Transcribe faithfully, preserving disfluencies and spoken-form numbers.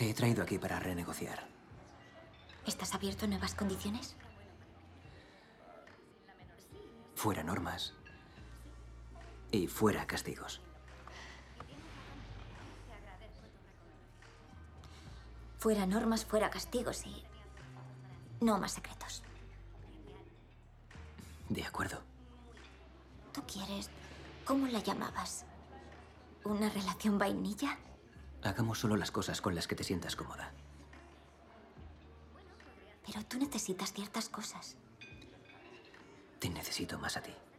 Te he traído aquí para renegociar. ¿Estás abierto a nuevas condiciones? Fuera normas. Y fuera castigos. Fuera normas, fuera castigos y no más secretos. De acuerdo. ¿Tú quieres? ¿Cómo la llamabas? ¿Una relación vainilla? Hagamos solo las cosas con las que te sientas cómoda. Pero tú necesitas ciertas cosas. Te necesito más a ti.